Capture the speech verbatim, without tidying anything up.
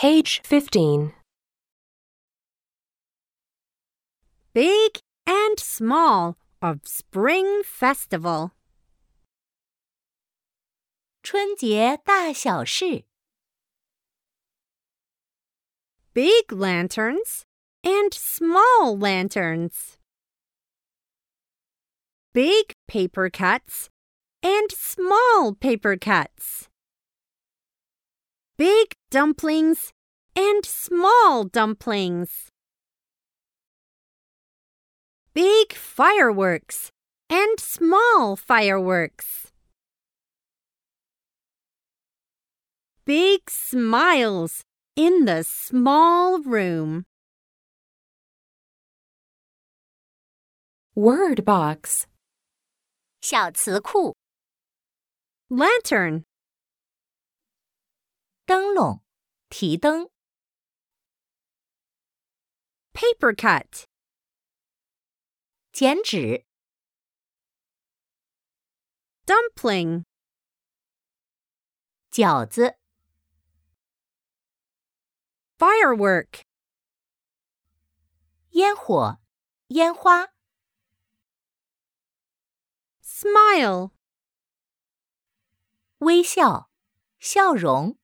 Page fifteen. Big and small of Spring Festival. 春节大小事 Big lanterns and small lanterns. Big paper cuts and small paper cuts. Big dumplings and small dumplings. Big fireworks and small fireworks. Big smiles in the small room. Word box. 小词库 Lantern. 灯笼提灯 Paper cut. 剪纸 Dumpling. 饺子 Firework. 烟火烟花 Smile. 微笑笑容